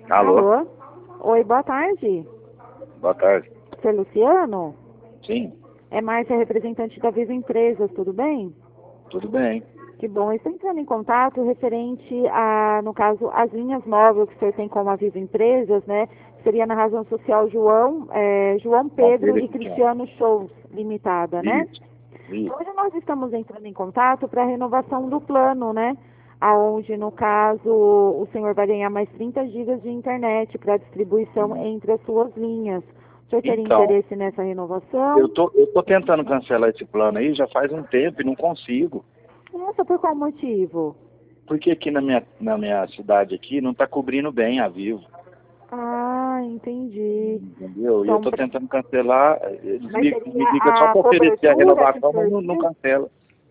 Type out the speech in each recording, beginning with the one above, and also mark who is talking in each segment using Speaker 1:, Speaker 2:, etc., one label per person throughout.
Speaker 1: Alô?
Speaker 2: Alô? Oi, boa tarde.
Speaker 1: Boa tarde.
Speaker 2: Você é Luciano?
Speaker 1: Sim,
Speaker 2: É Márcia, representante da Viva Empresas, tudo bem?
Speaker 1: tudo bem.
Speaker 2: Que bom. Eu estou entrando em contato referente a, no caso, as linhas móveis que o senhor tem com a Viva Empresas, né? Seria na razão social João
Speaker 1: Bom,
Speaker 2: Pedro e
Speaker 1: Cristiano.
Speaker 2: Cristiano Shows Limitada, né?
Speaker 1: Isso, isso.
Speaker 2: Hoje nós estamos entrando em contato para a renovação do plano, né? Aonde, no caso, o senhor vai ganhar mais 30 gigas de internet para distribuição entre as suas linhas. O senhor teria
Speaker 1: Então,
Speaker 2: interesse nessa renovação?
Speaker 1: eu tô tentando cancelar esse plano aí já faz um tempo e não consigo.
Speaker 2: Nossa, por qual motivo?
Speaker 1: Porque aqui na minha cidade aqui não tá cobrindo bem a Vivo.
Speaker 2: Ah, entendi.
Speaker 1: Entendeu? E eu
Speaker 2: Então,
Speaker 1: tô tentando cancelar, eles
Speaker 2: mas
Speaker 1: me
Speaker 2: seria
Speaker 1: ligam só
Speaker 2: a
Speaker 1: para oferecer a
Speaker 2: cobertura que o
Speaker 1: renovação, mas
Speaker 2: senhor
Speaker 1: não
Speaker 2: quis?
Speaker 1: cancela.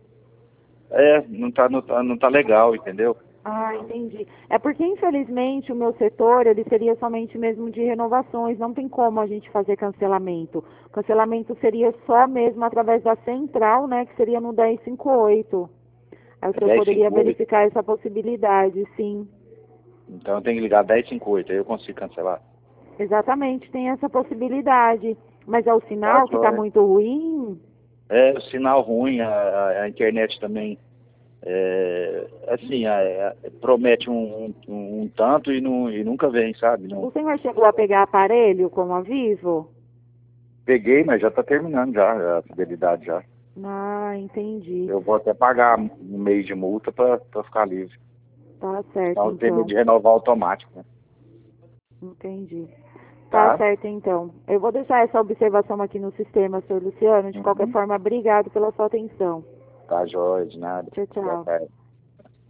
Speaker 1: Não tá legal, entendeu?
Speaker 2: Ah, entendi. É porque, infelizmente, o meu setor, ele seria somente mesmo de renovações, não tem como a gente fazer cancelamento. Cancelamento seria só mesmo através da central, né, que seria no 1058. Aí o
Speaker 1: É
Speaker 2: senhor poderia
Speaker 1: 1058.
Speaker 2: verificar essa possibilidade, sim.
Speaker 1: Então eu tenho que ligar 1058, aí eu consigo cancelar.
Speaker 2: Exatamente, tem essa possibilidade. Mas é o
Speaker 1: Tá,
Speaker 2: sinal que está
Speaker 1: joia.
Speaker 2: muito ruim?
Speaker 1: É, o sinal ruim, a internet também, assim, promete um tanto e nunca vem, sabe? Não,
Speaker 2: O senhor chegou a pegar aparelho como aviso?
Speaker 1: peguei, mas já tá terminando já, a fidelidade já.
Speaker 2: Ah, entendi.
Speaker 1: Eu vou até pagar um mês de multa pra ficar livre.
Speaker 2: Tá certo,
Speaker 1: Senão eu teria de
Speaker 2: então.
Speaker 1: renovar automático, né?
Speaker 2: Entendi. Tá
Speaker 1: Tá?
Speaker 2: certo, então. Eu vou deixar essa observação aqui no sistema, senhor Luciano. De qualquer
Speaker 1: Uhum.
Speaker 2: forma, obrigado pela sua atenção.
Speaker 1: Tá, joia, de nada.
Speaker 2: Tchau,
Speaker 1: Boa
Speaker 2: tchau.
Speaker 1: tarde.